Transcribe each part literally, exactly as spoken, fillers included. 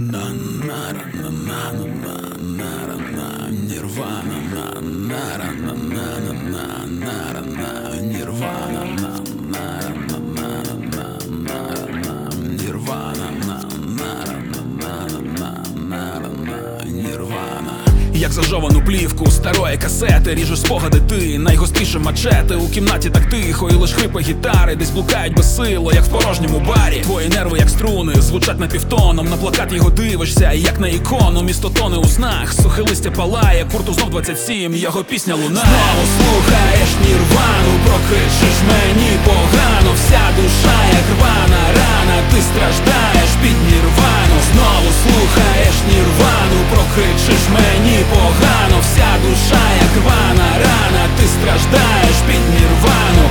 Як зажовану плівку старої касети ріжеш спогади ти, найгостріше мачети. У кімнаті так тихо, і лиш хрипи гітари десь блукають безсило, як в порожньому барі. Твої нерви, як струни, звучать напівтоном. На плакат його дивишся, як на ікону. Місто тоне у снах, сухе листя палає. Курту знов двадцять сім, його пісня лунає. Знову слухаєш Нірвану, прокричиш мені погано. Вся душа, як рвана рана, ти страждаєш під Нірвану. Знову слухаєш Нірвану, прокричиш мені погано. Вся душа, як рвана рана, ти страждаєш під Нірвану.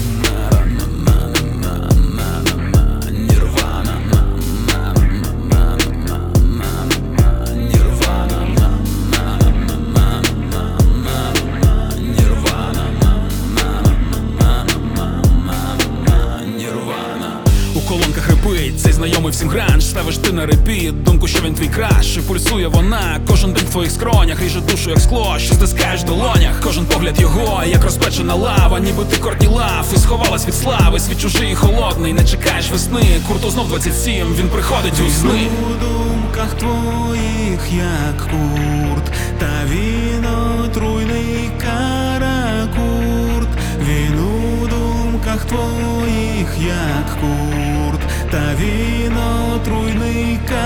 У колонках хрипить цей знайомий всім гранж. Ставиш ти на репіт думку, що він твій краш. І пульсує вона кожен день в твоїх скронях. Ріже душу, як скло, що стискаєш в долонях. Кожен погляд його, як розпечена лава. Ніби ти Кортні Лав і сховалась від слави. Світ чужий і холодний, не чекаєш весни. Курту знов двадцять сім, він приходить у сни. У думках твоїх, як Курт, та він отруйний каракурт. Він у думках твоїх, як Курт, та він отруйний каракурт.